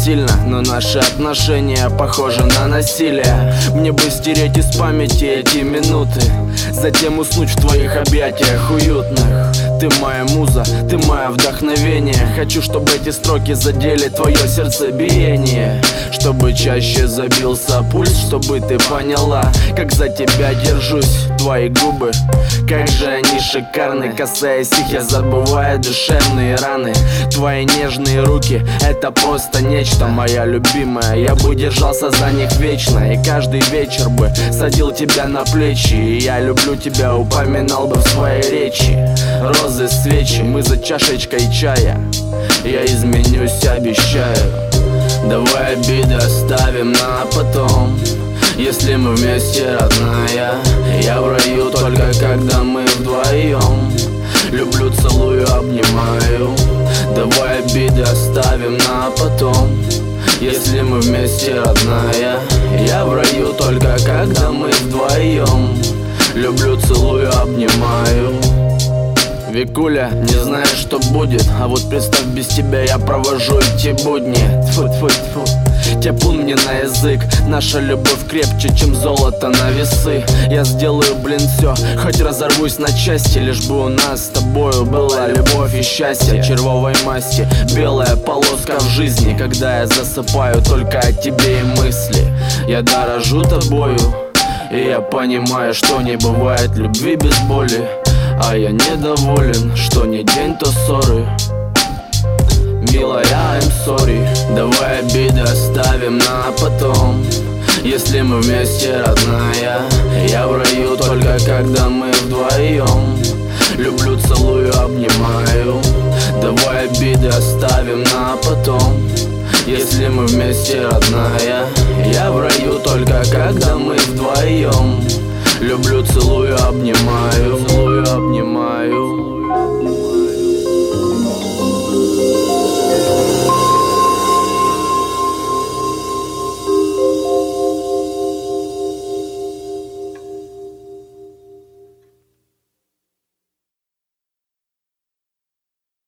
сильно, но наши отношения похожи на насилие. Мне бы стереть из памяти эти минуты, затем уснуть в твоих объятиях уютных. Ты моя муза, ты мое вдохновение. Хочу, чтобы эти строки задели твое сердцебиение, чтобы чаще забился пульс, чтобы ты поняла, как за тебя держусь. Твои губы, как же они шикарны. Касаясь их, я забываю душевные раны. Твои нежные руки, это просто нечто, моя любимая. Я бы держался за них вечно, и каждый вечер бы садил тебя на плечи. И я люблю тебя упоминал бы в своей речи. Розы, свечи, мы за чашечкой чая. Я изменюсь, обещаю. Давай обиды оставим на потом. Если мы вместе, родная, я в раю только когда мы вдвоем. Люблю, целую, обнимаю. Давай обиды оставим на потом. Если мы вместе, родная, я в раю только когда мы вдвоем. Люблю, целую, обнимаю. Викуля, не знаю, что будет, а вот представь, без тебя я провожу эти будни. Тьфу-тьфу-тьфу, тяпун мне на язык. Наша любовь крепче, чем золото на весы. Я сделаю, блин, все, хоть разорвусь на части, лишь бы у нас с тобою была любовь и счастье. Червовой масти, белая полоска в жизни. Когда я засыпаю, только о тебе и мысли. Я дорожу тобою, и я понимаю, что не бывает любви без боли. А я недоволен, что не день, то ссоры. Милая, I'm sorry. Давай обиды оставим на потом. Если мы вместе, родная, я в раю только когда мы вдвоем. Люблю, целую, обнимаю. Давай обиды оставим на потом. Если мы вместе, родная, я в раю только когда мы вдвоем. Люблю, целую, обнимаю. Целую, обнимаю.